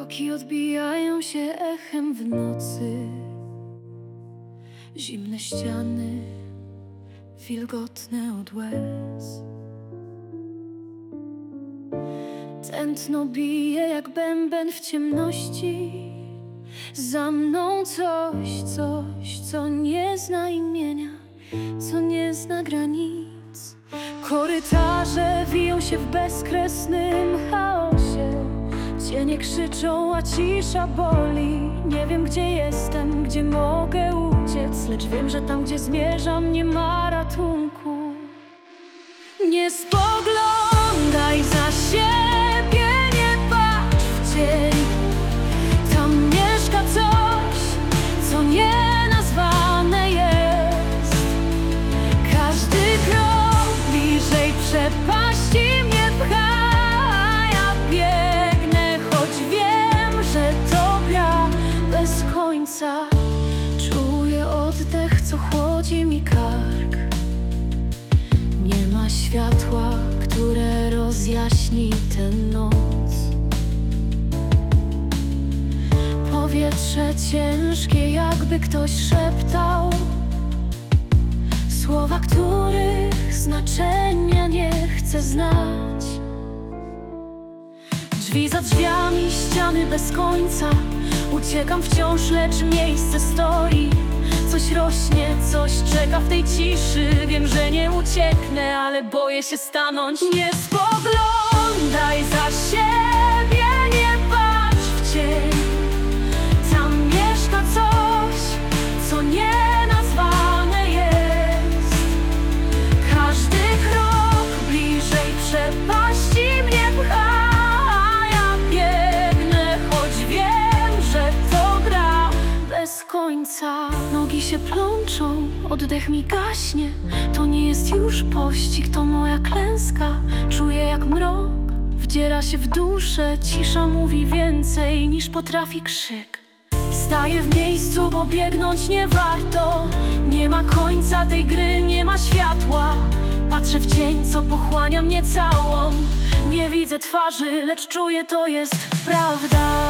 Kroki odbijają się echem w nocy. Zimne ściany, wilgotne od łez. Tętno bije jak bęben w ciemności. Za mną coś, co nie zna imienia, co nie zna granic. Korytarze wiją się w bezkresnym chaosie. Cienie krzyczą, a cisza boli. Nie wiem, gdzie jestem, gdzie mogę uciec, lecz wiem, że tam, gdzie zmierzam, nie ma ratunku. Nie spoglądaj za siebie, nie patrz w cień. Tam mieszka coś, co nienazwane jest. Każdy krok bliżej przepaści mnie pcha. Ja biegnę, choć wiem, że to gra bez końca. Czuję oddech, co chłodzi mi kark. Nie ma światła, które rozjaśni tę noc. Powietrze ciężkie, jakby ktoś szeptał słowa, których znaczenia nie chcę znać. Drzwi za drzwiami, ściany bez końca. Uciekam wciąż, lecz miejsce stoi. Coś rośnie, coś czeka w tej ciszy. Wiem, że nie ucieknę, ale boję się stanąć. Nie spoglądaj za siebie, nie patrz w cień. Tam mieszka coś, co nienazwane jest. Każdy krok bliżej przepaści mnie pcha. Ja biegnę, choć wiem, że to gra bez końca. Nogi się plączą, oddech mi gaśnie. To nie jest już pościg, to moja klęska. Czuję, jak mrok wdziera się w duszę. Cisza mówi więcej niż potrafi krzyk. Staję w miejscu, bo biegnąć nie warto. Nie ma końca tej gry, nie ma światła. Patrzę w cień, co pochłania mnie całą. Nie widzę twarzy, lecz czuję, to jest prawda.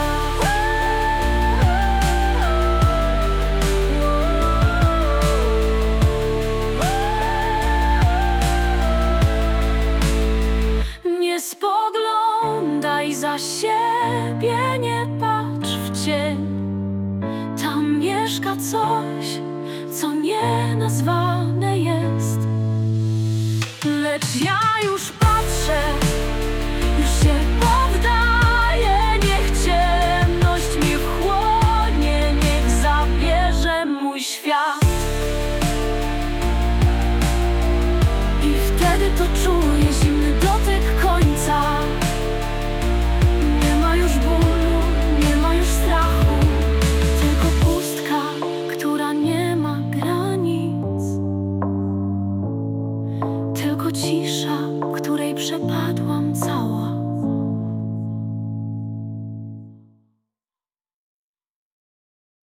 Nie spoglądaj za siebie, nie patrz w cień. Tam mieszka coś, co nienazwane jest. Lecz ja już patrzę, już się poddaję. Niech ciemność mnie wchłonie, niech zabierze mój świat. I wtedy to czuję zimny dotyk końca. Nie ma już bólu, nie ma już strachu. Tylko pustka, która nie ma granic. Tylko cisza, której przepadłam cały.